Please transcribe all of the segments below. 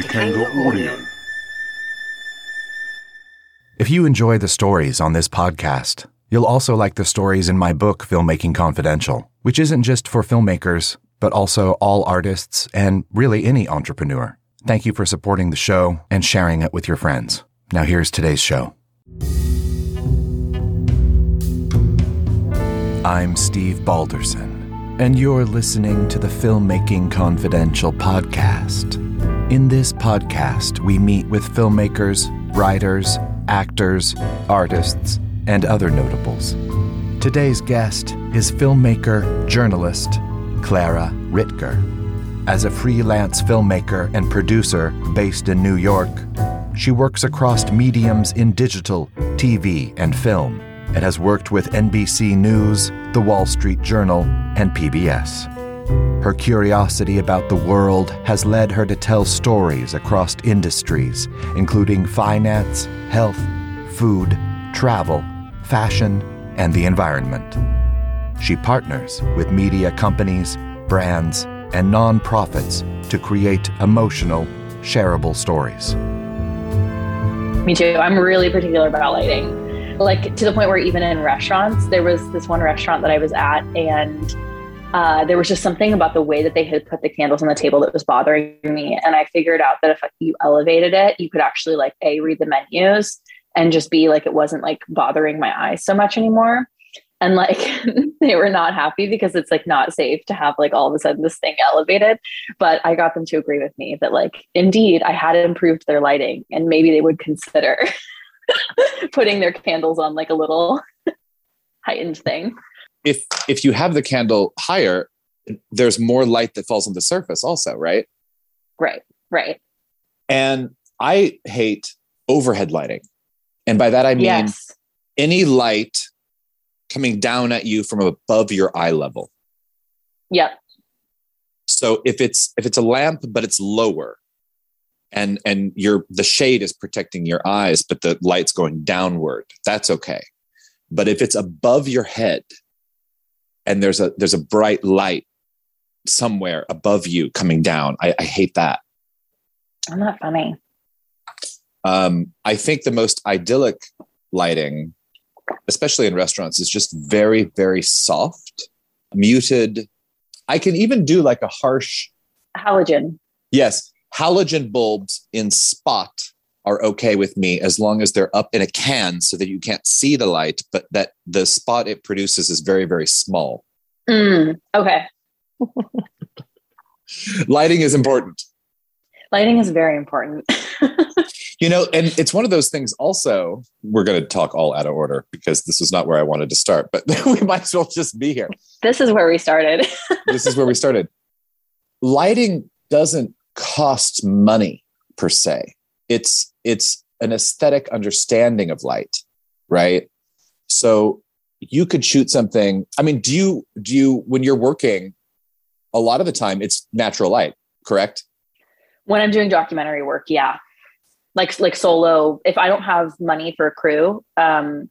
Candle. If you enjoy the stories on this podcast, you'll also like the stories in my book, Filmmaking Confidential, which isn't just for filmmakers, but also all artists and really any entrepreneur. Thank you for supporting the show and sharing it with your friends. Now here's today's show. I'm Steve Balderson, and you're listening to the Filmmaking Confidential podcast. In this podcast, we meet with filmmakers, writers, actors, artists, and other notables. Today's guest is filmmaker, journalist, Clara Ritger. As a freelance filmmaker and producer based in New York, she works across mediums in digital, TV, and film, and has worked with NBC News, The Wall Street Journal, and PBS. Her curiosity about the world has led her to tell stories across industries, including finance, health, food, travel, fashion, and the environment. She partners with media companies, brands, and nonprofits to create emotional, shareable stories. Me too. I'm really particular about lighting. Like, to the point where even in restaurants, there was this one restaurant that I was at, and there was just something about the way that they had put the candles on the table that was bothering me. And I figured out that if you elevated it, you could actually read the menus and just be like, it wasn't bothering my eyes so much anymore. And they were not happy because it's not safe to have all of a sudden this thing elevated. But I got them to agree with me that indeed I had improved their lighting, and maybe they would consider putting their candles on a little heightened thing. If you have the candle higher, there's more light that falls on the surface also, right? Right. And I hate overhead lighting. And by that, I mean any light coming down at you from above your eye level. Yep. So if it's a lamp, but it's lower and the shade is protecting your eyes, but the light's going downward, that's okay. But if it's above your head, and there's a bright light somewhere above you coming down, I hate that. I'm not funny. I think the most idyllic lighting, especially in restaurants, is just very, very soft, muted. I can even do a harsh halogen. Yes. Halogen bulbs in spot are okay with me as long as they're up in a can so that you can't see the light, but that the spot it produces is very, very small. Okay. Lighting is important. Lighting is very important. And it's one of those things also, we're going to talk all out of order because this is not where I wanted to start, but we might as well just be here. This is where we started. This is where we started. Lighting doesn't cost money per se. It's an aesthetic understanding of light, right? So you could shoot something. I mean, do you, when you're working, a lot of the time it's natural light, correct? When I'm doing documentary work, yeah. Like solo, if I don't have money for a crew, then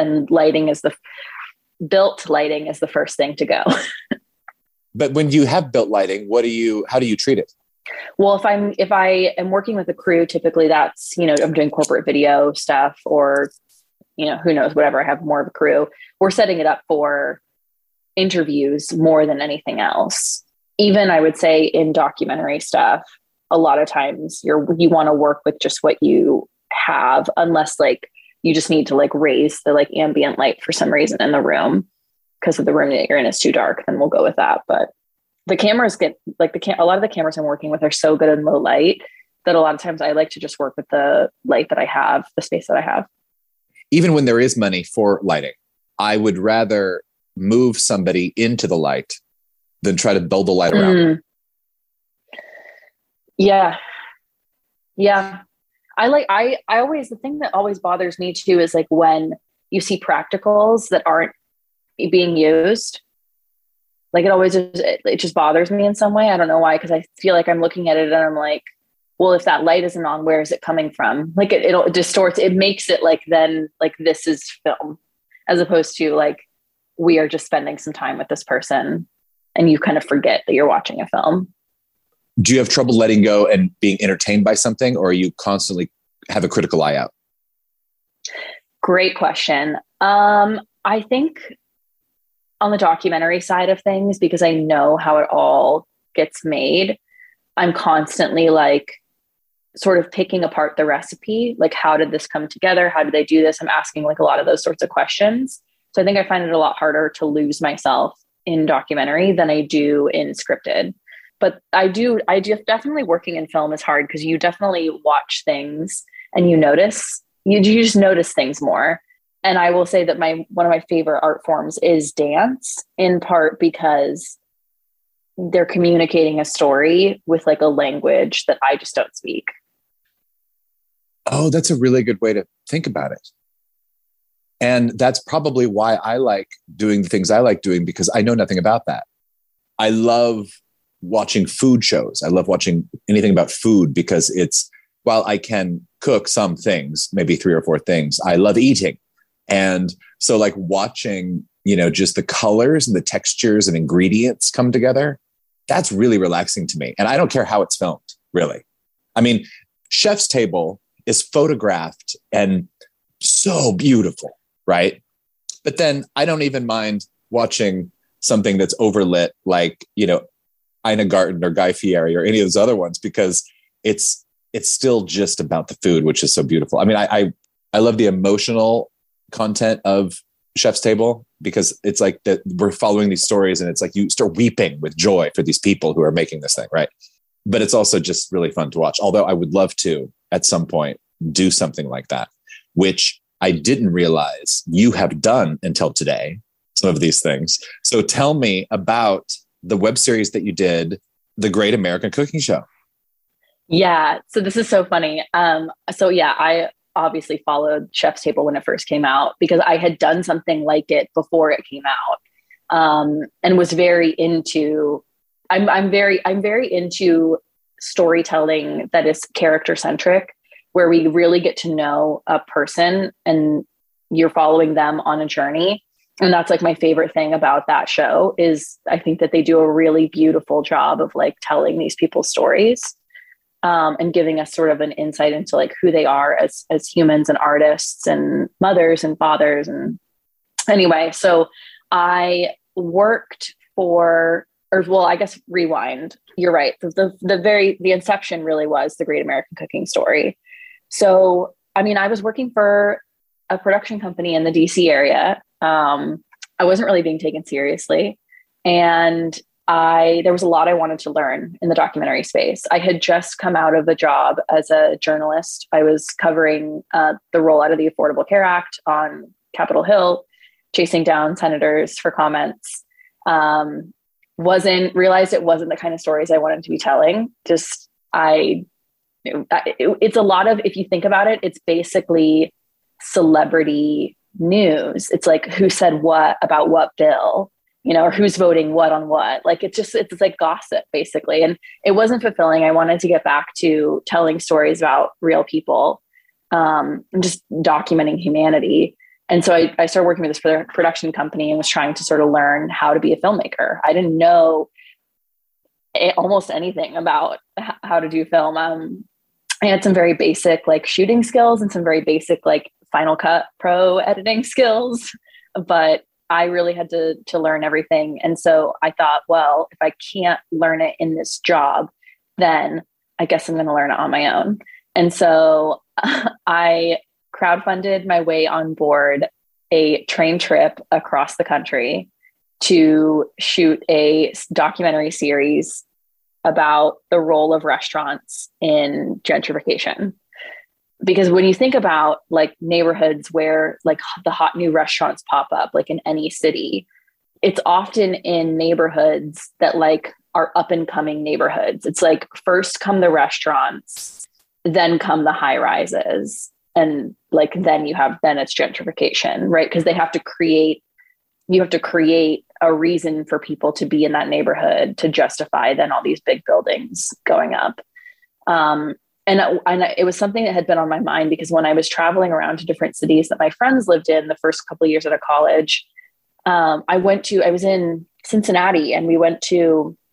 built lighting is the first thing to go. But when you have built lighting, how do you treat it? Well, if I am working with a crew, typically that's, I'm doing corporate video stuff or, who knows, whatever. I have more of a crew. We're setting it up for interviews more than anything else. Even I would say in documentary stuff, a lot of times you want to work with just what you have, unless you just need to raise the ambient light for some reason in the room because of the room that you're in is too dark, then we'll go with that. But the cameras get a lot of the cameras I'm working with are so good in low light that a lot of times I like to just work with the light that I have, the space that I have. Even when there is money for lighting, I would rather move somebody into the light than try to build the light around. Yeah. I always, the thing that always bothers me too is when you see practicals that aren't being used, it just bothers me in some way. I don't know why, because I feel like I'm looking at it and I'm like, well, if that light isn't on, where is it coming from? It distorts, it makes it then this is film, as opposed to we are just spending some time with this person and you kind of forget that you're watching a film. Do you have trouble letting go and being entertained by something, or are you constantly have a critical eye out? Great question. I think on the documentary side of things, because I know how it all gets made, I'm constantly like sort of picking apart the recipe. Like, how did this come together? How did they do this? I'm asking like a lot of those sorts of questions. So I think I find it a lot harder to lose myself in documentary than I do in scripted. But I do definitely working in film is hard because you definitely watch things and you just notice things more. And I will say that one of my favorite art forms is dance, in part because they're communicating a story with like a language that I just don't speak. Oh, that's a really good way to think about it. And that's probably why I like doing the things I like doing, because I know nothing about that. I love watching food shows. I love watching anything about food because while I can cook some things, maybe 3 or 4 things, I love eating. And so like watching, just the colors and the textures and ingredients come together, that's really relaxing to me. And I don't care how it's filmed, really. I mean, Chef's Table is photographed and so beautiful, right? But then I don't even mind watching something that's overlit, like, Ina Garten or Guy Fieri or any of those other ones, because it's still just about the food, which is so beautiful. I mean, I love the emotional content of Chef's Table, because it's like that we're following these stories and it's like you start weeping with joy for these people who are making this thing, right? But it's also just really fun to watch. Although I would love to, at some point, do something like that, which I didn't realize you have done until today, some of these things. So tell me about the web series that you did, The Great American Cooking Show. Yeah. So this is so funny. I obviously followed Chef's Table when it first came out because I had done something like it before it came out, and was very into. I'm very into storytelling that is character centric, where we really get to know a person and you're following them on a journey. And that's like my favorite thing about that show is I think that they do a really beautiful job of like telling these people's stories. And giving us sort of an insight into like who they are as humans and artists and mothers and fathers. And anyway, so I worked I guess rewind. You're right. The inception really was The Great American Cooking Story. So, I mean, I was working for a production company in the DC area. I wasn't really being taken seriously. And there was a lot I wanted to learn in the documentary space. I had just come out of a job as a journalist. I was covering the rollout of the Affordable Care Act on Capitol Hill, chasing down senators for comments. Realized it wasn't the kind of stories I wanted to be telling. It's a lot of, if you think about it, it's basically celebrity news. It's like who said what about what bill, or who's voting what on what. Like it's like gossip basically. And it wasn't fulfilling. I wanted to get back to telling stories about real people, and just documenting humanity. And so I started working with this production company and was trying to sort of learn how to be a filmmaker. I didn't know almost anything about how to do film. I had some very basic like shooting skills and some very basic like Final Cut Pro editing skills, but I really had to learn everything. And so I thought, well, if I can't learn it in this job, then I guess I'm going to learn it on my own. And so I crowdfunded my way on board a train trip across the country to shoot a documentary series about the role of restaurants in gentrification. Because when you think about like neighborhoods where like the hot new restaurants pop up, like in any city, it's often in neighborhoods that like are up and coming neighborhoods. It's like first come the restaurants, then come the high rises. And like, then it's gentrification, right? Because you have to create a reason for people to be in that neighborhood to justify then all these big buildings going up. And it was something that had been on my mind because when I was traveling around to different cities that my friends lived in the first couple of years out of college, I was in Cincinnati and we went to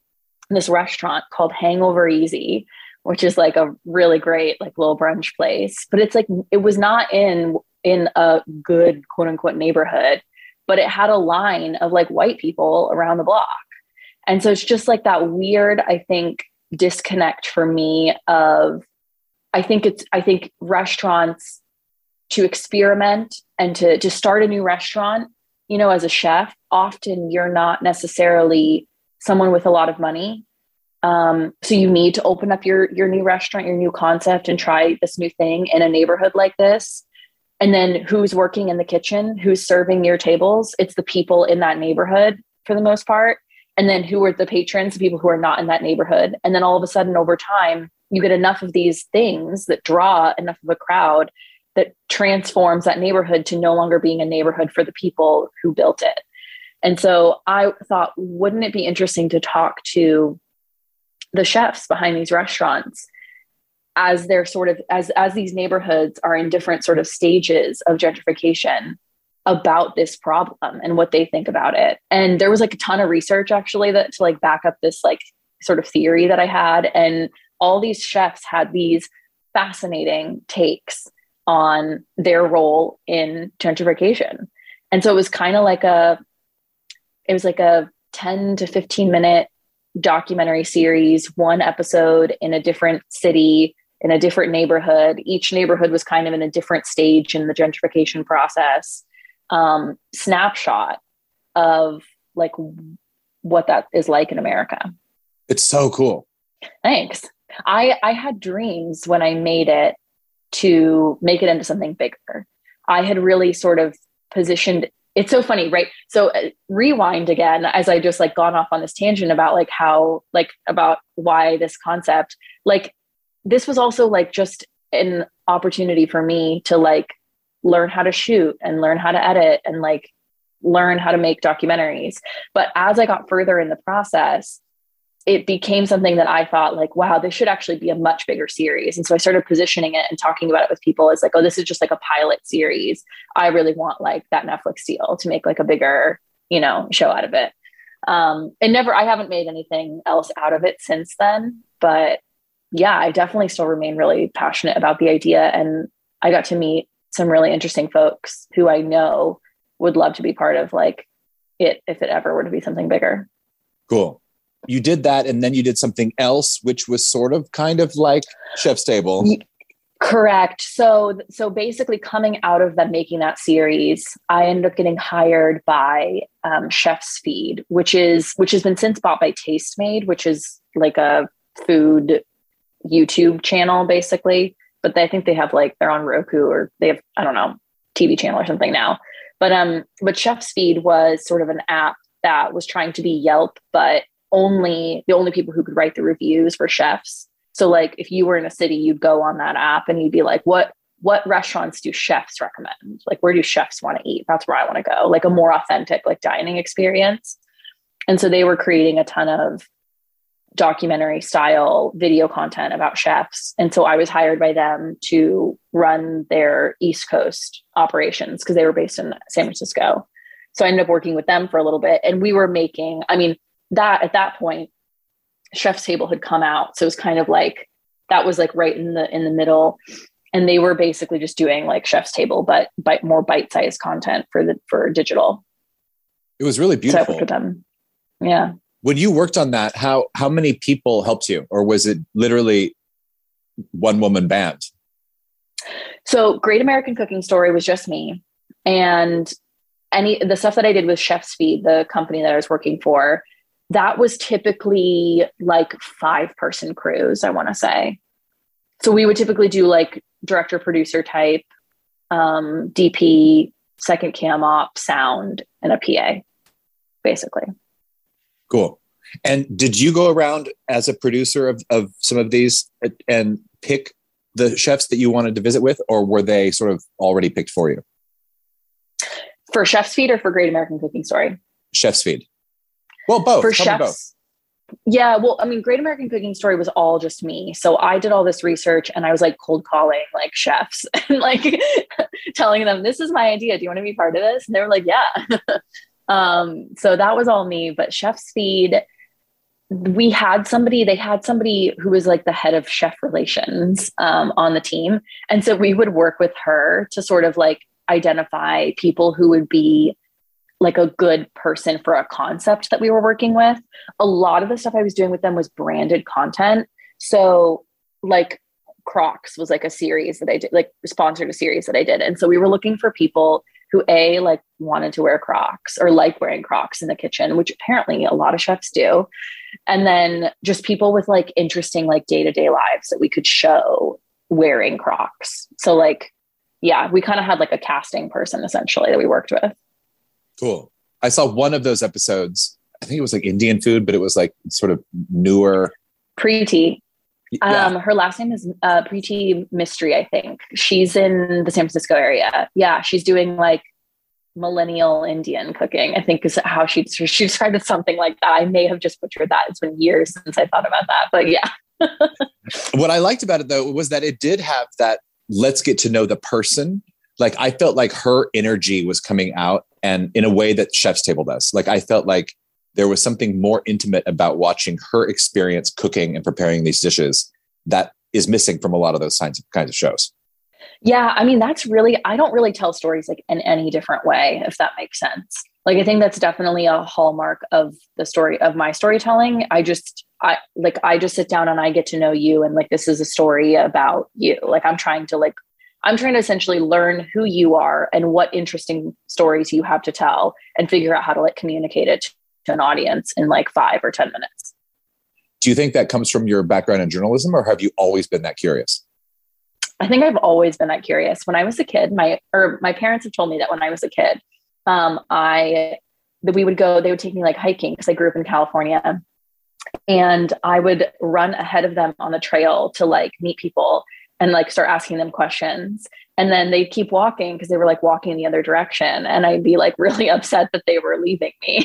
this restaurant called Hangover Easy, which is like a really great like little brunch place. But it's like, it was not in a good quote unquote neighborhood, but it had a line of like white people around the block. And so it's just like that weird, I think, disconnect for me of, I think restaurants, to experiment and to start a new restaurant, you know, as a chef, often you're not necessarily someone with a lot of money. So you need to open up your new restaurant, your new concept, and try this new thing in a neighborhood like this. And then who's working in the kitchen? Who's serving your tables? It's the people in that neighborhood for the most part. And then who are the patrons? The people who are not in that neighborhood. And then all of a sudden over time, you get enough of these things that draw enough of a crowd that transforms that neighborhood to no longer being a neighborhood for the people who built it. And so I thought, wouldn't it be interesting to talk to the chefs behind these restaurants as they're sort of, as these neighborhoods are in different sort of stages of gentrification, about this problem and what they think about it. And there was like a ton of research actually that to like back up this like sort of theory that I had. And all these chefs had these fascinating takes on their role in gentrification. And so it was kind of like a 10 to 15 minute documentary series, one episode in a different city, in a different neighborhood. Each neighborhood was kind of in a different stage in the gentrification process. Snapshot of like what that is like in America. It's so cool. Thanks. I had dreams when I made it to make it into something bigger. I had really sort of positioned. It's so funny, right? So rewind again, as I just like gone off on this tangent about like how, like about why this concept, like this was also like just an opportunity for me to like learn how to shoot and learn how to edit and like learn how to make documentaries. But as I got further in the process, it became something that I thought like, wow, this should actually be a much bigger series. And so I started positioning it and talking about it with people as like, oh, this is just like a pilot series. I really want like that Netflix deal to make like a bigger, you know, show out of it. I haven't made anything else out of it since then, but yeah, I definitely still remain really passionate about the idea. And I got to meet some really interesting folks who I know would love to be part of like it, if it ever were to be something bigger. Cool. You did that. And then you did something else, which was sort of kind of like Chef's Table. Correct. So basically coming out of them making that series, I ended up getting hired by Chef's Feed, which has been since bought by Tastemade, which is like a food YouTube channel basically. But I think they have like, they're on Roku or they have, I don't know, TV channel or something now. But Chef's Feed was sort of an app that was trying to be Yelp, but the only people who could write the reviews were chefs. So like if you were in a city, you'd go on that app and you'd be like, what restaurants do chefs recommend? Like, where do chefs want to eat? That's where I want to go. Like a more authentic, like dining experience. And so they were creating a ton of documentary style video content about chefs. And so I was hired by them to run their East Coast operations because they were based in San Francisco. So I ended up working with them for a little bit and we were making, that at that point, Chef's Table had come out. So it was kind of like, that was like right in the middle. And they were basically just doing like Chef's Table, but more bite-sized content for digital. It was really beautiful. So I worked with them. Yeah. When you worked on that, how many people helped you? Or was it literally one woman band? So Great American Cooking Story was just me. And the stuff that I did with Chef's Feed, the company that I was working for, that was typically like 5-person crews, I want to say. So we would typically do like director, producer type, DP, second cam op, sound, and a PA, basically. Cool. And did you go around as a producer of some of these and pick the chefs that you wanted to visit with, or were they sort of already picked for you? For Chef's Feed or for Great American Cooking Story? Chef's Feed. Well, both. For Tell chefs, me both. Yeah. Well, Great American Cooking Story was all just me. So I did all this research and I was like cold calling like chefs and like telling them, this is my idea. Do you want to be part of this? And they were like, yeah. So that was all me. But Chef's Feed, they had somebody who was like the head of chef relations on the team. And so we would work with her to sort of like identify people who would be like a good person for a concept that we were working with. A lot of the stuff I was doing with them was branded content. So like Crocs was like a series that I did, like sponsored a series that I did. And so we were looking for people who like wanted to wear Crocs or like wearing Crocs in the kitchen, which apparently a lot of chefs do. And then just people with like interesting, like day-to-day lives that we could show wearing Crocs. So like, yeah, we kind of had like a casting person essentially that we worked with. Cool. I saw one of those episodes. I think it was like Indian food, but it was like sort of newer. Preeti. Yeah. Her last name is Preeti Mystery, I think. She's in the San Francisco area. Yeah, she's doing like millennial Indian cooking, I think is how she described it, something like that. I may have just butchered that. It's been years since I thought about that, but yeah. What I liked about it though was that it did have that let's get to know the person. Like I felt like her energy was coming out, and in a way that Chef's Table does. Like I felt like there was something more intimate about watching her experience cooking and preparing these dishes that is missing from a lot of those kinds of shows. Yeah. I mean, I don't really tell stories like in any different way, if that makes sense. Like, I think that's definitely a hallmark of the story of my storytelling. I just sit down and I get to know you. And like, this is a story about you. Like, I'm trying to essentially learn who you are and what interesting stories you have to tell and figure out how to like communicate it to an audience in like 5 or 10 minutes. Do you think that comes from your background in journalism, or have you always been that curious? I think I've always been that curious. When I was a kid, my parents have told me that when I was a kid, they would take me like hiking because I grew up in California, and I would run ahead of them on the trail to like meet people and like start asking them questions. And then they'd keep walking because they were like walking in the other direction. And I'd be like really upset that they were leaving me.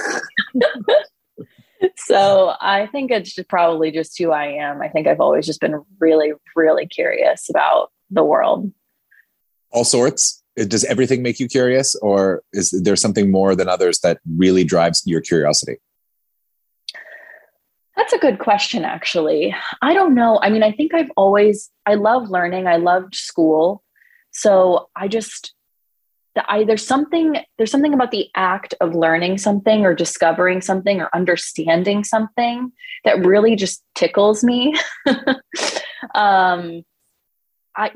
So I think it's probably just who I am. I think I've always just been really, really curious about the world. All sorts? Does everything make you curious, or is there something more than others that really drives your curiosity? That's a good question, actually. I don't know. I mean, I think I love learning. I loved school. So there's something about the act of learning something or discovering something or understanding something that really just tickles me. I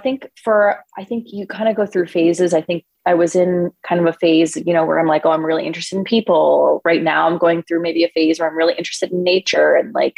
think you kind of go through phases. I think I was in kind of a phase, where I'm like, oh, I'm really interested in people. Right now I'm going through maybe a phase where I'm really interested in nature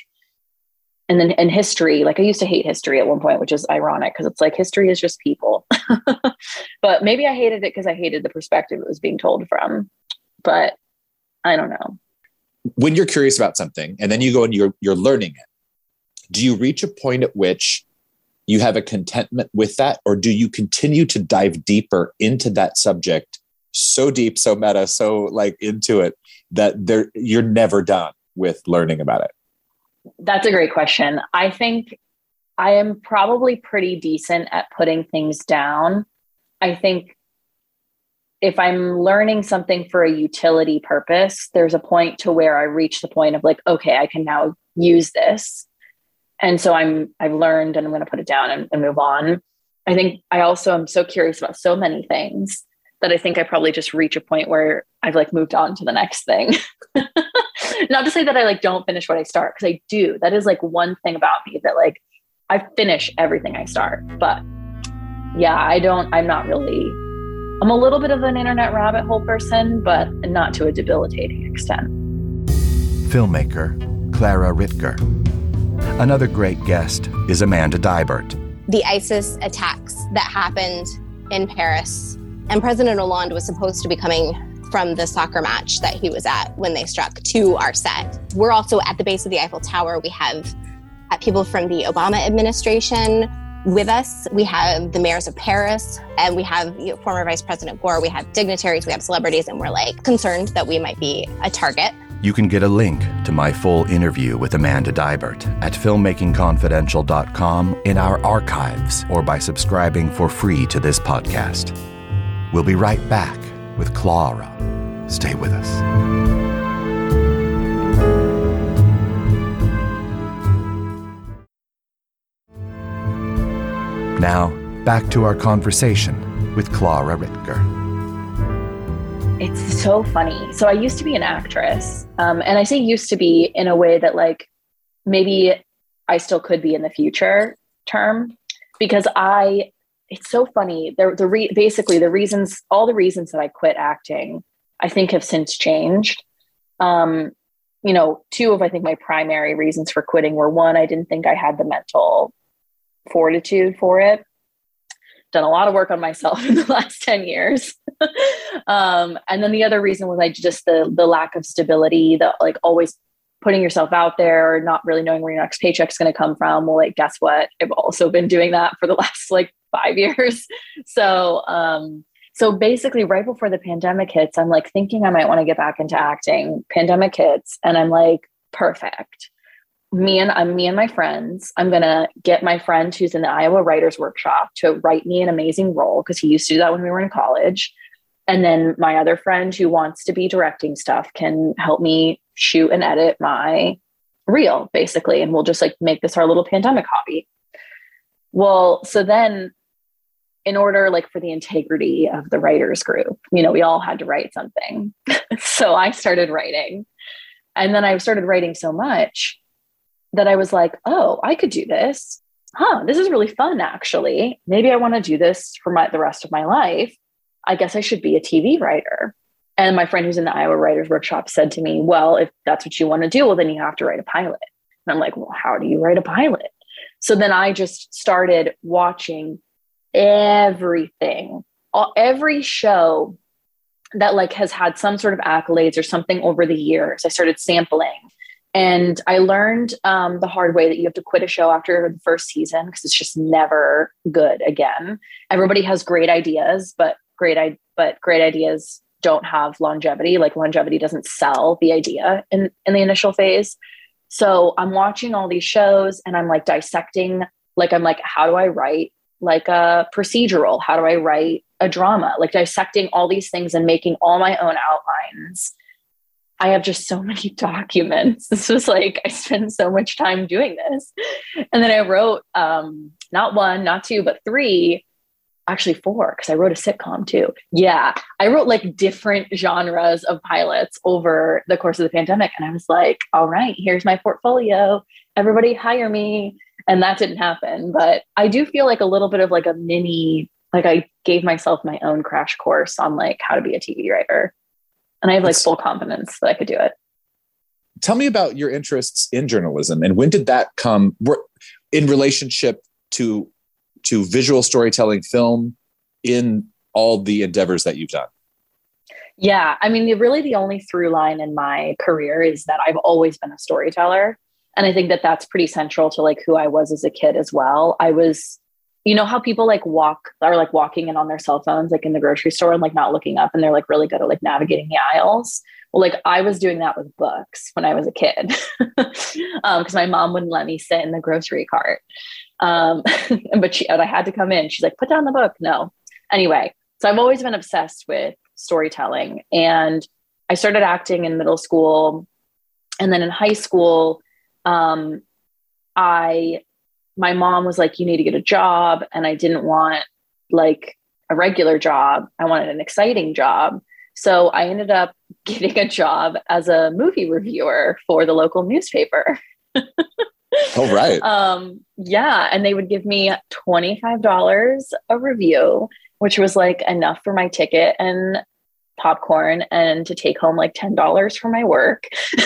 and then in history. Like I used to hate history at one point, which is ironic because it's like history is just people. But maybe I hated it because I hated the perspective it was being told from. But I don't know. When you're curious about something and then you go and you're learning it, do you reach a point at which you have a contentment with that, or do you continue to dive deeper into that subject, so deep, so meta, so like into it that you're never done with learning about it? That's a great question. I think I am probably pretty decent at putting things down. I think if I'm learning something for a utility purpose, there's a point to where I reach the point of like, okay, I can now use this. And so I've learned and I'm going to put it down and move on. I think I also am so curious about so many things that I think I probably just reach a point where I've like moved on to the next thing. Not to say that I like don't finish what I start, because I do. That is like one thing about me that like I finish everything I start. But yeah, I'm a little bit of an internet rabbit hole person, but not to a debilitating extent. Filmmaker Clara Ritger. Another great guest is Amanda Deibert. The ISIS attacks that happened in Paris, and President Hollande was supposed to be coming from the soccer match that he was at when they struck to our set. We're also at the base of the Eiffel Tower. We have people from the Obama administration with us. We have the mayors of Paris, and we have former Vice President Gore. We have dignitaries, we have celebrities, and we're like concerned that we might be a target. You can get a link to my full interview with Amanda Deibert at filmmakingconfidential.com in our archives or by subscribing for free to this podcast. We'll be right back with Clara. Stay with us. back to our conversation with Clara Ritger. It's so funny. So I used to be an actress. And I say used to be in a way that like, maybe I still could be in the future term, because it's so funny. Basically the reasons that I quit acting, I think have since changed. Two of, I think, my primary reasons for quitting were, one, I didn't think I had the mental fortitude for it. Done a lot of work on myself in the last 10 years. And then the other reason was the lack of stability, the like always putting yourself out there, not really knowing where your next paycheck's going to come from. Well, like, guess what? I've also been doing that for the last 5 years. So basically right before the pandemic hits, I'm like thinking I might want to get back into acting. Pandemic hits and I'm like, perfect. Me and my friends, I'm going to get my friend who's in the Iowa Writers Workshop to write me an amazing role, because he used to do that when we were in college. And then my other friend who wants to be directing stuff can help me shoot and edit my reel, basically. And we'll just make this our little pandemic hobby. Well, so then in order for the integrity of the writers group, we all had to write something. So I started writing, and then I started writing so much that I was like, oh, I could do this. This is really fun, actually. Maybe I want to do this for the rest of my life. I guess I should be a TV writer. And my friend who's in the Iowa Writers Workshop said to me, well, if that's what you want to do, well, then you have to write a pilot. And I'm like, well, how do you write a pilot? So then I just started watching everything, every show that has had some sort of accolades or something over the years. I started sampling. And I learned the hard way that you have to quit a show after the first season, because it's just never good again. Everybody has great ideas, but great ideas don't have longevity. Longevity doesn't sell the idea in the initial phase. So I'm watching all these shows and I'm dissecting, how do I write a procedural? How do I write a drama? Dissecting all these things and making all my own outlines. I have just so many documents. This was I spent so much time doing this. And then I wrote, not one, not two, but three, actually four, because I wrote a sitcom too. Yeah. I wrote different genres of pilots over the course of the pandemic. And I was like, all right, here's my portfolio. Everybody hire me. And that didn't happen. But I do feel a little bit of a mini, I gave myself my own crash course on how to be a TV writer. And I have full confidence that I could do it. Tell me about your interests in journalism, and when did that come in relationship to visual storytelling, film, in all the endeavors that you've done? Yeah. I mean, really the only through line in my career is that I've always been a storyteller. And I think that that's pretty central to who I was as a kid as well. I was, how people are walking in on their cell phones, in the grocery store and not looking up, and they're really good at navigating the aisles. Well, I was doing that with books when I was a kid, because my mom wouldn't let me sit in the grocery cart. But I had to come in. She's like, put down the book. No. Anyway, so I've always been obsessed with storytelling, and I started acting in middle school. And then in high school, my mom was like, you need to get a job. And I didn't want a regular job. I wanted an exciting job. So I ended up getting a job as a movie reviewer for the local newspaper. Oh, right. Yeah. And they would give me $25 a review, which was enough for my ticket and popcorn, and to take home $10 for my work.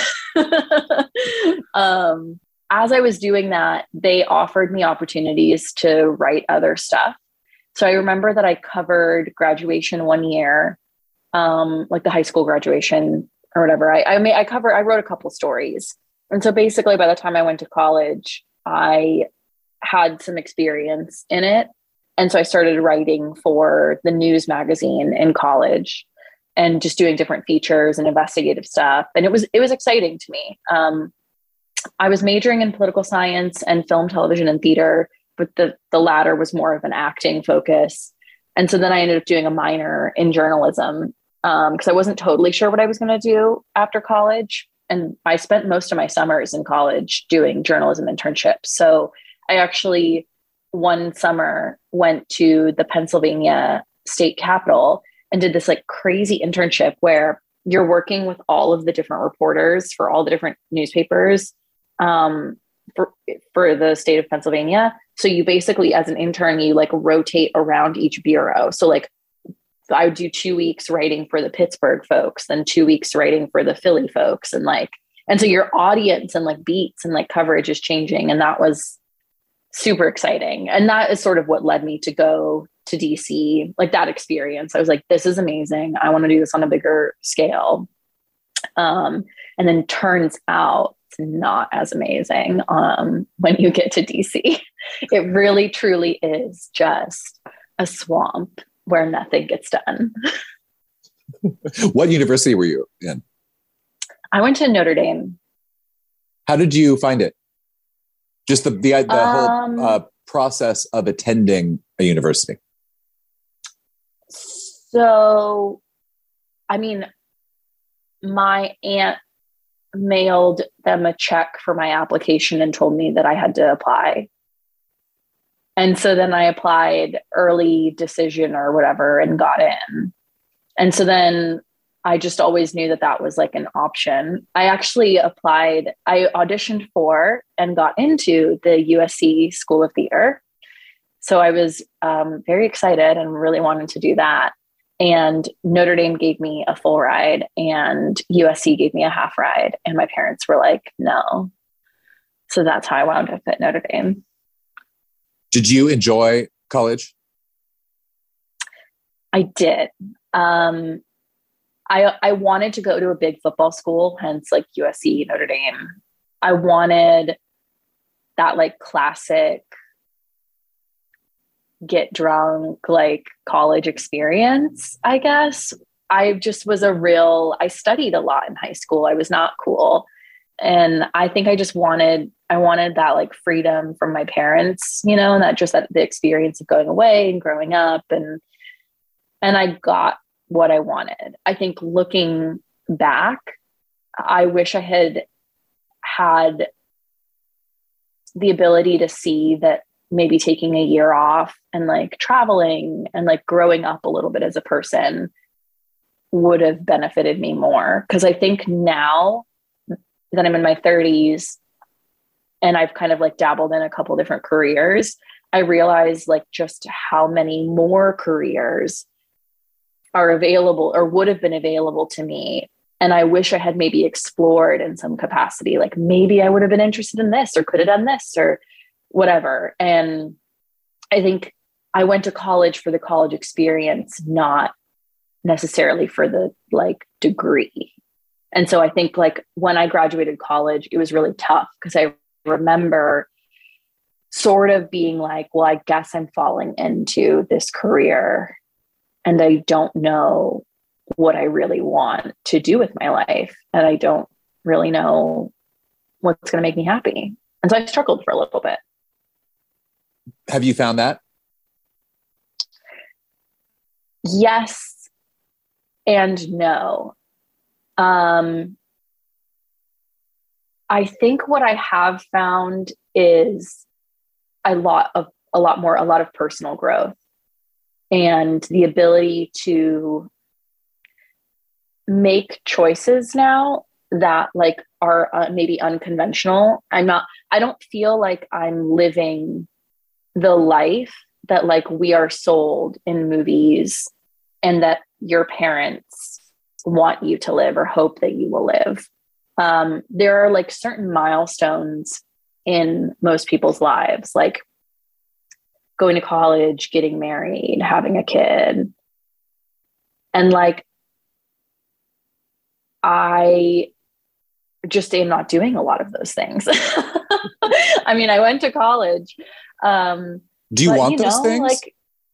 As I was doing that, they offered me opportunities to write other stuff. So I remember that I covered graduation one year, the high school graduation or whatever. I wrote a couple stories. And so basically by the time I went to college, I had some experience in it. And so I started writing for the news magazine in college and just doing different features and investigative stuff. And it was exciting to me. I was majoring in political science and film, television, and theater, but the latter was more of an acting focus. And so then I ended up doing a minor in journalism, because I wasn't totally sure what I was going to do after college. And I spent most of my summers in college doing journalism internships. So I actually one summer went to the Pennsylvania state capitol and did this like crazy internship where you're working with all of the different reporters for all the different newspapers for the state of Pennsylvania. So you basically, as an intern, you like rotate around each bureau. So like I would do 2 weeks writing for the Pittsburgh folks, then 2 weeks writing for the Philly folks. And so your audience and like beats and like coverage is changing. And that was super exciting. And that is sort of what led me to go to DC, like that experience. I was like, this is amazing. I want to do this on a bigger scale. And then turns out it's not as amazing when you get to DC. It really, truly is just a swamp where nothing gets done. What university were you in? I went to Notre Dame. How did you find it? Just the whole process of attending a university. So, I mean, my aunt mailed them a check for my application and told me that I had to apply. And so then I applied early decision or whatever and got in. And so then I just always knew that that was like an option. I actually applied, I auditioned for and got into the USC School of Theater. So I was very excited and really wanted to do that. And Notre Dame gave me a full ride and USC gave me a half ride. And my parents were like, no. So that's how I wound up at Notre Dame. Did you enjoy college? I did. I wanted to go to a big football school, hence like USC, Notre Dame. I wanted that like classic get drunk, like college experience, I guess. I just was I studied a lot in high school. I was not cool. And I think I wanted that like freedom from my parents, and that the experience of going away and growing up and I got what I wanted. I think looking back, I wish I had the ability to see that maybe taking a year off and like traveling and like growing up a little bit as a person would have benefited me more. Cause I think now that I'm in my 30s and I've kind of like dabbled in a couple different careers, I realize like just how many more careers are available or would have been available to me. And I wish I had maybe explored in some capacity, like maybe I would have been interested in this or could have done this or whatever. And I think I went to college for the college experience, not necessarily for the like degree. And so I think like when I graduated college, it was really tough because I remember sort of being like, well, I guess I'm falling into this career and I don't know what I really want to do with my life. And I don't really know what's going to make me happy. And so I struggled for a little bit. Have you found that? Yes and no. I think what I have found is a lot of personal growth and the ability to make choices now that like are maybe unconventional. I don't feel like I'm living the life that like we are sold in movies and that your parents want you to live or hope that you will live. There are like certain milestones in most people's lives, like going to college, getting married, having a kid. And like, I just am not doing a lot of those things. I mean, I went to college. Do you want those things? Like,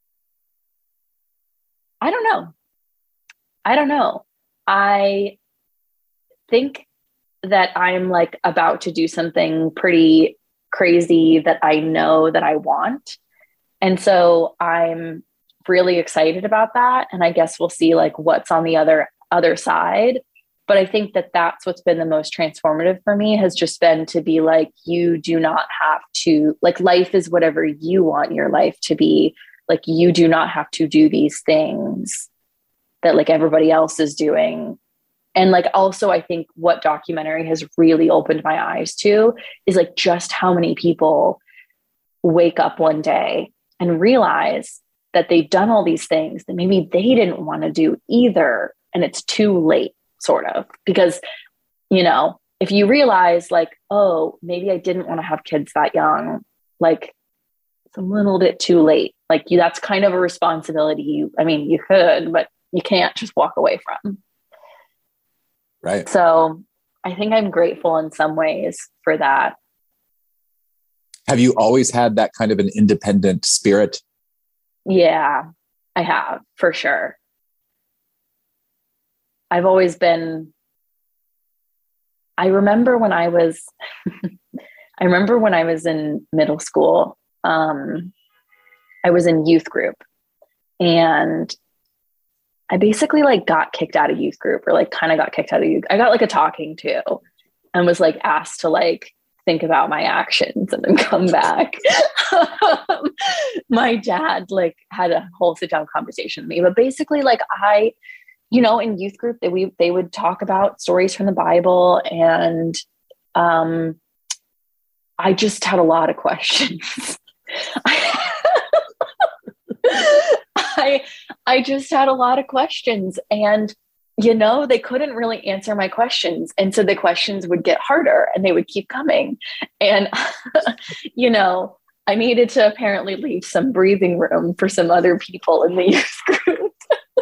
I don't know. I think that I'm like about to do something pretty crazy that I know that I want. And so I'm really excited about that. And I guess we'll see like what's on the other side. But I think that that's what's been the most transformative for me, has just been to be like, you do not have to, like, life is whatever you want your life to be. Like, you do not have to do these things that like everybody else is doing. And like, also, I think what documentary has really opened my eyes to is like just how many people wake up one day and realize that they've done all these things that maybe they didn't want to do either. And it's too late, sort of, because, you know, if you realize like, oh, maybe I didn't want to have kids that young, like it's a little bit too late. Like that's kind of a responsibility. I mean, you could, but you can't just walk away from. Right. So I think I'm grateful in some ways for that. Have you always had that kind of an independent spirit? Yeah, I have, for sure. I've always been, I remember when I was in middle school, I was in youth group, and I basically like got kicked out of youth group, or like kind of got kicked out of youth. I got like a talking to, and was like asked to like think about my actions and then come back. My dad like had a whole sit down conversation with me, but basically like in youth group they would talk about stories from the Bible, and I just had a lot of questions. I just had a lot of questions, and they couldn't really answer my questions. And so the questions would get harder and they would keep coming. And, I needed to apparently leave some breathing room for some other people in the youth group.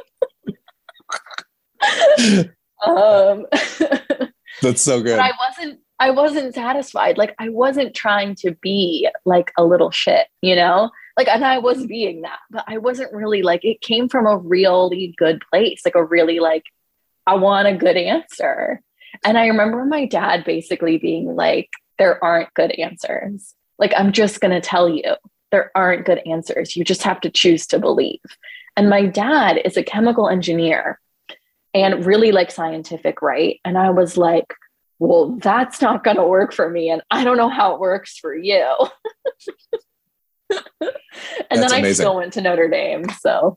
That's so good. But I wasn't satisfied. Like, I wasn't trying to be like a little shit, like, and I was being that, but I wasn't really like, it came from a really good place. Like a really like, I want a good answer. And I remember my dad basically being like, there aren't good answers. Like, I'm just going to tell you, there aren't good answers. You just have to choose to believe. And my dad is a chemical engineer and really like scientific, right? And I was like, well, that's not going to work for me. And I don't know how it works for you. And then I still went to Notre Dame. So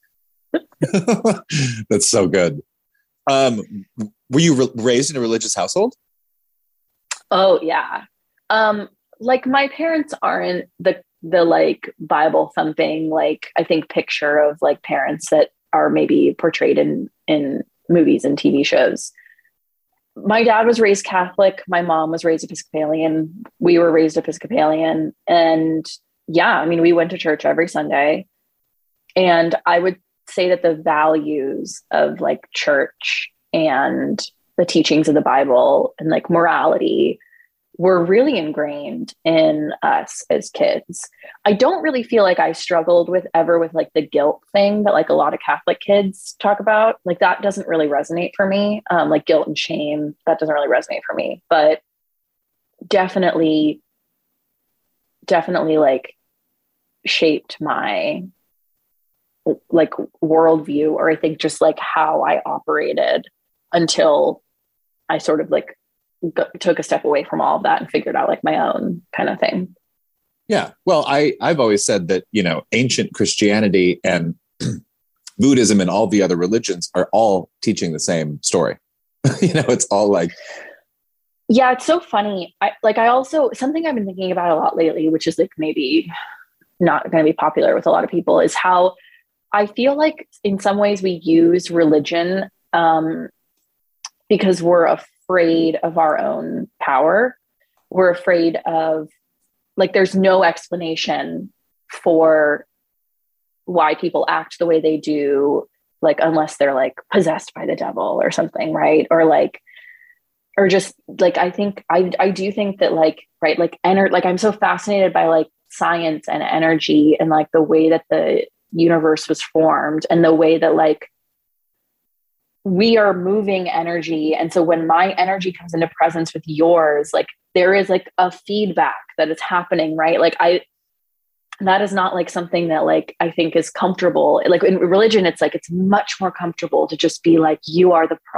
that's so good. Were you raised in a religious household? Oh yeah. Like my parents aren't the like Bible thumping, like I think picture of like parents that are maybe portrayed in movies and TV shows. My dad was raised Catholic. My mom was raised Episcopalian. We were raised Episcopalian. And yeah, I mean, we went to church every Sunday. And I would say that the values of like church and the teachings of the Bible and like morality were really ingrained in us as kids. I don't really feel like I struggled with like the guilt thing that like a lot of Catholic kids talk about. Like that doesn't really resonate for me. Like guilt and shame, that doesn't really resonate for me, but definitely like shaped my like worldview, or I think just like how I operated until I sort of like took a step away from all of that and figured out like my own kind of thing. Yeah. Well, I've always said that, ancient Christianity and Buddhism and all the other religions are all teaching the same story. It's all like. Yeah, it's so funny. I also, something I've been thinking about a lot lately, which is like maybe not going to be popular with a lot of people, is how I feel like in some ways we use religion because we're afraid of our own power. We're afraid of like, there's no explanation for why people act the way they do, like, unless they're like possessed by the devil or something. Right. Or just like, I think, I do think that like, right. Like, like I'm so fascinated by like science and energy and like the way that the universe was formed and the way that like we are moving energy. And so when my energy comes into presence with yours, like there is like a feedback that is happening, right? Like that is not like something that like I think is comfortable. Like in religion, it's like, it's much more comfortable to just be like, you are the prophet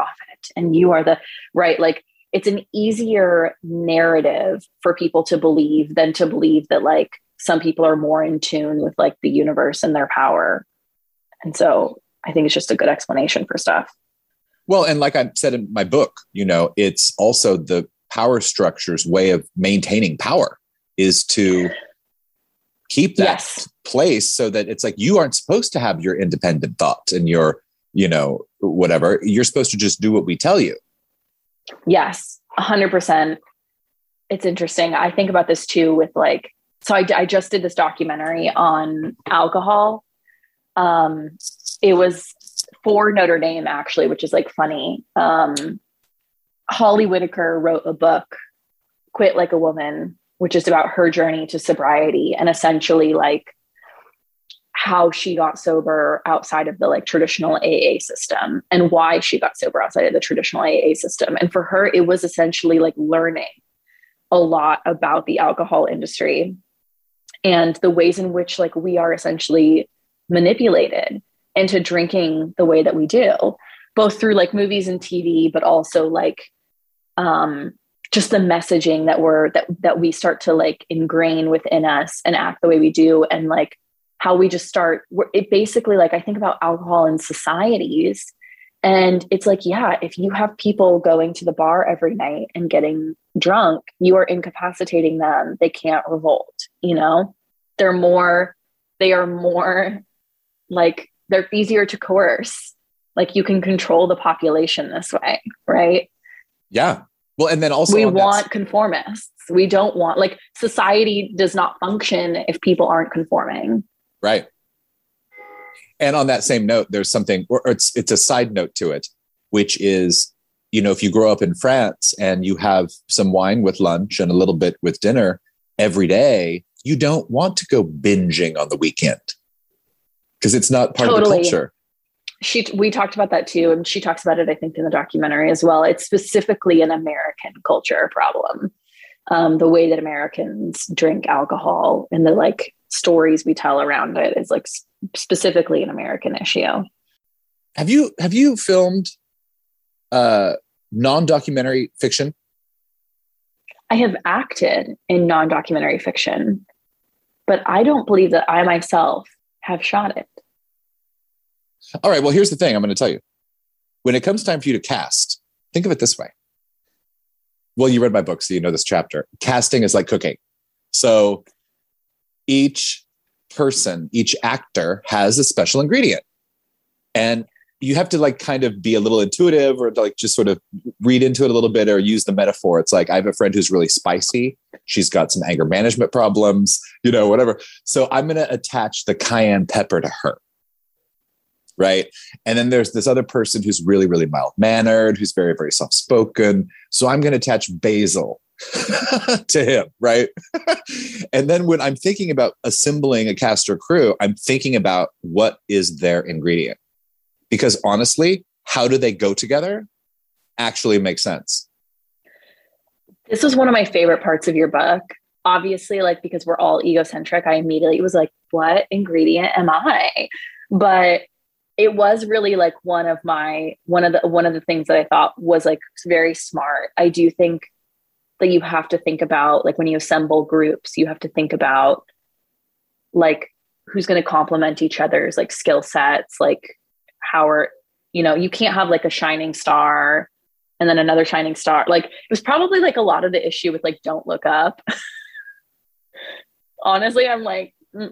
right and you are the right. Like it's an easier narrative for people to believe than to believe that like some people are more in tune with like the universe and their power. And so I think it's just a good explanation for stuff. Well, and like I said in my book, it's also the power structure's way of maintaining power is to keep that place so that it's like you aren't supposed to have your independent thoughts and your, whatever. You're supposed to just do what we tell you. Yes, 100%. It's interesting. I think about this too with like, so I just did this documentary on alcohol. It was for Notre Dame, actually, which is like funny. Holly Whitaker wrote a book, Quit Like a Woman, which is about her journey to sobriety and essentially like how she got sober outside of the like traditional AA system and why she got sober outside of the traditional AA system. And for her, it was essentially like learning a lot about the alcohol industry and the ways in which like we are essentially manipulated into drinking the way that we do, both through like movies and TV, but also like just the messaging that we start to like ingrain within us and act the way we do. And like how we just it basically like, I think about alcohol in societies and it's like, yeah, if you have people going to the bar every night and getting drunk, you are incapacitating them. They can't revolt, they are more like, they're easier to coerce. Like you can control the population this way. Right. Yeah. Well, and then also we want conformists. We don't want like society does not function if people aren't conforming. Right. And on that same note, there's something, or it's a side note to it, which is, if you grow up in France and you have some wine with lunch and a little bit with dinner every day, you don't want to go binging on the weekend because it's not part of the culture. We talked about that too. And she talks about it, I think, in the documentary as well. It's specifically an American culture problem. The way that Americans drink alcohol and the like stories we tell around it is like specifically an American issue. Have you filmed non-documentary fiction? I have acted in non-documentary fiction, but I don't believe that I myself have shot it. All right. Well, here's the thing I'm going to tell you. When it comes time for you to cast, think of it this way. Well, you read my book, so you know this chapter. Casting is like cooking. So each person, each actor has a special ingredient. And you have to like kind of be a little intuitive or like just sort of read into it a little bit or use the metaphor. It's like I have a friend who's really spicy. She's got some anger management problems, whatever. So I'm going to attach the cayenne pepper to her. Right. And then there's this other person who's really, really mild mannered, who's very, very soft spoken. So I'm going to attach basil to him. Right. And then when I'm thinking about assembling a cast or crew, I'm thinking about what is their ingredient. Because honestly, how do they go together actually makes sense. This was one of my favorite parts of your book. Obviously, like, because we're all egocentric, I immediately was like, what ingredient am I? But it was really like one of the things that I thought was like very smart. I do think that you have to think about, like, when you assemble groups, you have to think about like who's going to complement each other's like skill sets, like how are, you can't have like a shining star and then another shining star. Like, it was probably like a lot of the issue with like Don't Look Up. Honestly, I'm like,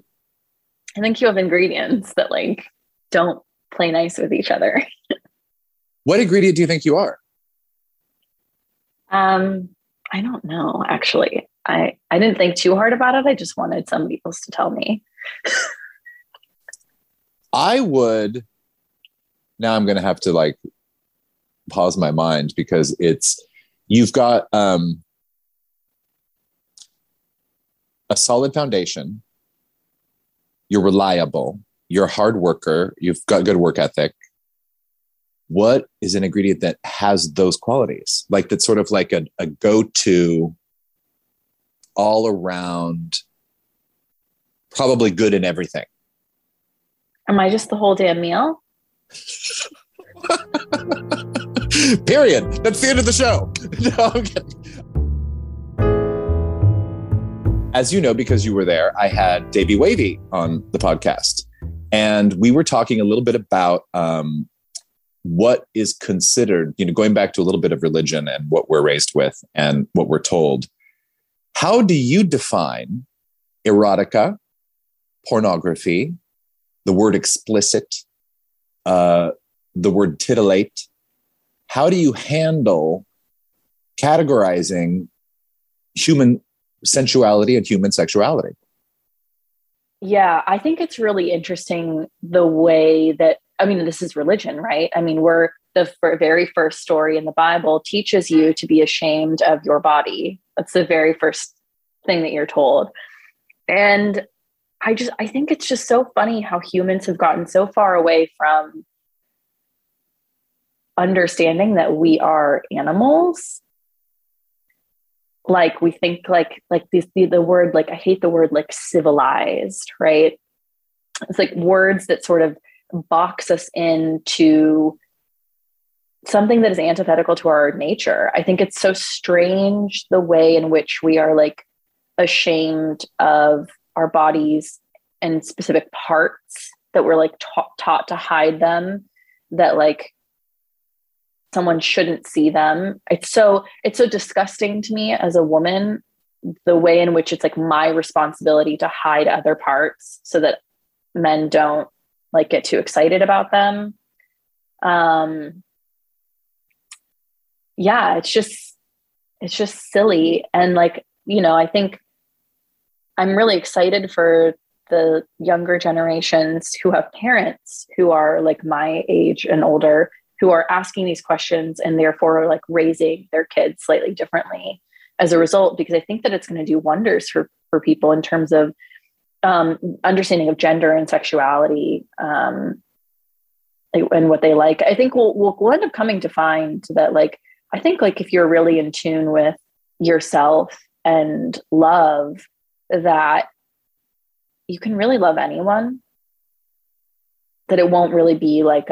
I think you have ingredients that like don't play nice with each other. What ingredient do you think you are? I don't know, actually. I didn't think too hard about it. I just wanted somebody else to tell me. I would. Now I'm going to have to like pause my mind because you've got a solid foundation. You're reliable. You're a hard worker. You've got good work ethic. What is an ingredient that has those qualities? Like, that's sort of like a go-to all around, probably good in everything. Am I just the whole damn meal? Period. That's the end of the show. No, I'm kidding. As you know, because you were there, I had Davey Wavy on the podcast. And we were talking a little bit about what is considered, going back to a little bit of religion and what we're raised with and what we're told. How do you define erotica, pornography, the word explicit, the word titillate? How do you handle categorizing human sensuality and human sexuality? Yeah, I think it's really interesting the way that, this is religion, right? We're the very first story in the Bible teaches you to be ashamed of your body. That's the very first thing that you're told. And I think it's just so funny how humans have gotten so far away from understanding that we are animals. Like we think like the word, like, I hate the word like civilized, right? It's like words that sort of box us into something that is antithetical to our nature. I think it's so strange the way in which we are like ashamed of our bodies and specific parts that we're like taught to hide them, that like someone shouldn't see them. It's so disgusting to me as a woman, the way in which it's like my responsibility to hide other parts so that men don't like get too excited about them. Yeah, it's just silly. And like, I think I'm really excited for the younger generations who have parents who are like my age and older, who are asking these questions and therefore like raising their kids slightly differently as a result, because I think that it's going to do wonders for people in terms of understanding of gender and sexuality, and what they like. I think we'll end up coming to find that, like, I think like if you're really in tune with yourself and love, that you can really love anyone, that it won't really be like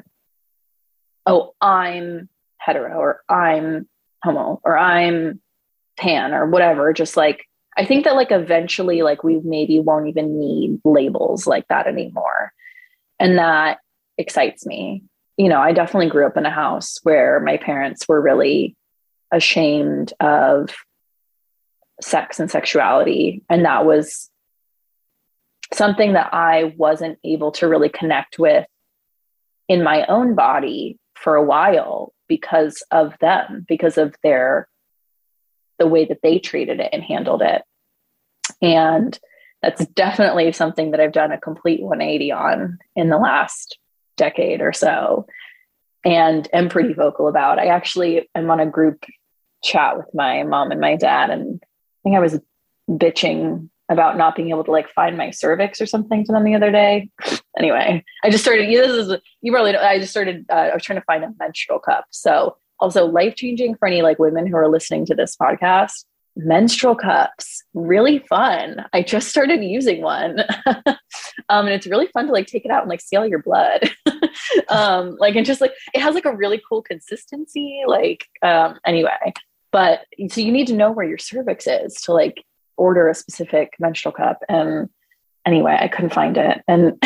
I'm hetero or I'm homo or I'm pan or whatever. Just like, I think that like eventually like we maybe won't even need labels like that anymore. And that excites me. I definitely grew up in a house where my parents were really ashamed of sex and sexuality. And that was something that I wasn't able to really connect with in my own body for a while because of them, because of the way that they treated it and handled it. And that's definitely something that I've done a complete 180 on in the last decade or so, and am pretty vocal about. I actually am on a group chat with my mom and my dad, and I think I was bitching about not being able to like find my cervix or something to them the other day. Anyway, I just started, I was trying to find a menstrual cup. So also life-changing for any like women who are listening to this podcast, menstrual cups, really fun. I just started using one. And it's really fun to like take it out and like see all your blood. And just like, it has like a really cool consistency. Anyway, but so you need to know where your cervix is to like order a specific menstrual cup. And anyway, I couldn't find it. And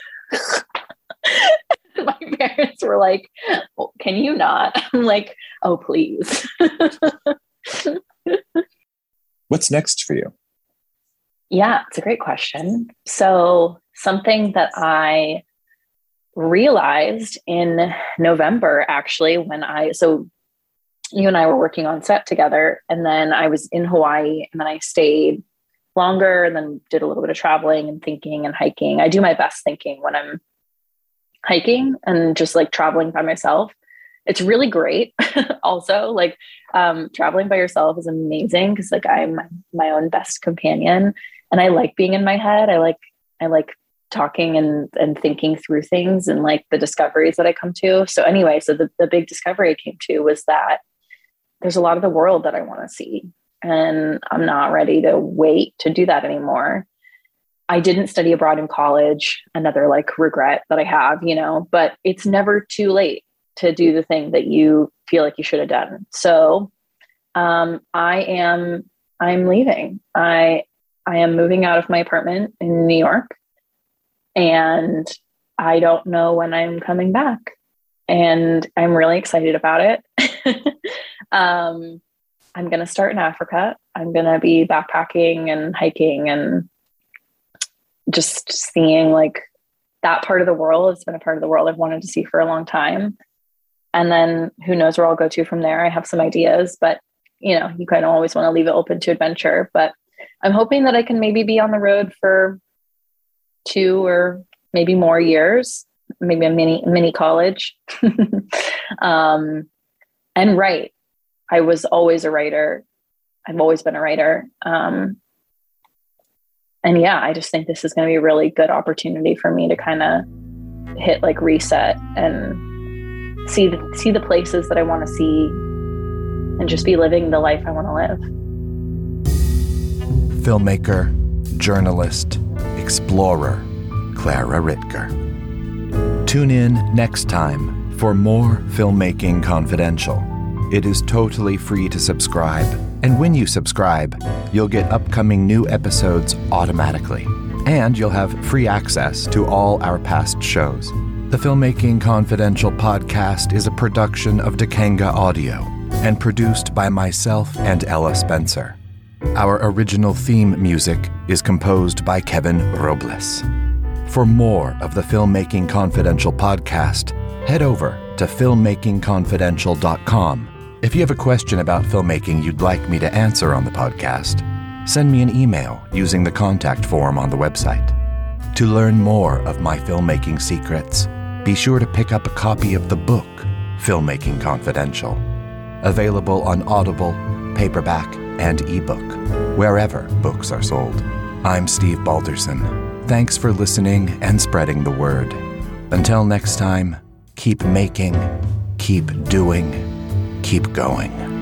my parents were like, well, can you not? I'm like, oh, please. What's next for you? Yeah, it's a great question. So something that I realized in November, actually, so you and I were working on set together, and then I was in Hawaii, and then I stayed longer and then did a little bit of traveling and thinking and hiking. I do my best thinking when I'm hiking and just like traveling by myself. It's really great. Also, like traveling by yourself is amazing because like I'm my own best companion, and I like being in my head. I like talking and thinking through things and like the discoveries that I come to. So anyway, so the big discovery I came to was that there's a lot of the world that I want to see, and I'm not ready to wait to do that anymore. I didn't study abroad in college, another like regret that I have, but it's never too late. to do the thing that you feel like you should have done. So I'm leaving. I am moving out of my apartment in New York, and I don't know when I'm coming back, and I'm really excited about it. I'm going to start in Africa. I'm going to be backpacking and hiking and just seeing like that part of the world. It's been a part of the world I've wanted to see for a long time. And then who knows where I'll go to from there. I have some ideas, but you know, you kind of always want to leave it open to adventure. But I'm hoping that I can maybe be on the road for 2 or maybe more years, maybe a mini college. And write. I was always a writer. I've always been a writer. And yeah, I just think this is going to be a really good opportunity for me to kind of hit like reset and see the places that I want to see and just be living the life I want to live. Filmmaker, journalist, explorer, Clara Ritger. Tune in next time for more Filmmaking Confidential. It is totally free to subscribe, and when you subscribe, you'll get upcoming new episodes automatically, and you'll have free access to all our past shows. The Filmmaking Confidential podcast is a production of Dakanga Audio and produced by myself and Ella Spencer. Our original theme music is composed by Kevin Robles. For more of the Filmmaking Confidential podcast, head over to filmmakingconfidential.com. If you have a question about filmmaking you'd like me to answer on the podcast, send me an email using the contact form on the website. To learn more of my filmmaking secrets, be sure to pick up a copy of the book, Filmmaking Confidential, available on Audible, paperback, and ebook, wherever books are sold. I'm Steve Balderson. Thanks for listening and spreading the word. Until next time, keep making, keep doing, keep going.